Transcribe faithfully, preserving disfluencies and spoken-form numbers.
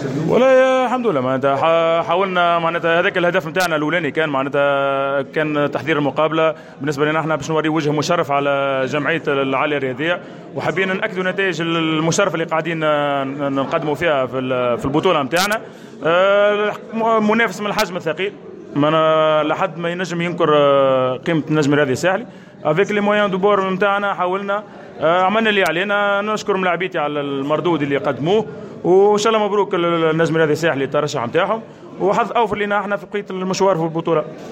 ولا الحمد لله معناتها حاولنا معناتها هذاك الهدف نتاعنا الاولاني كان معناتها كان تحضير المقابله بالنسبه لنا احنا باش نوري وجه مشرف على جمعيه العاليه الرياضيه، وحابين ناكدوا نتائج المشرفه اللي قاعدين نقدموا فيها في في البطوله نتاعنا. منافس من الحجم الثقيل، ما لحد ما ينجم ينكر قيمه النجم الرياضي الساحلي. افيك لي مويان دو بور نتاعنا حاولنا عملنا اللي علينا. نشكر ملاعبيتي على المردود اللي قدموه، وان شاء الله مبروك النجم الرياضي الساحلي الترشح نتاعهم، وحظ اوفر لنا احنا في بقيه المشوار في البطوله.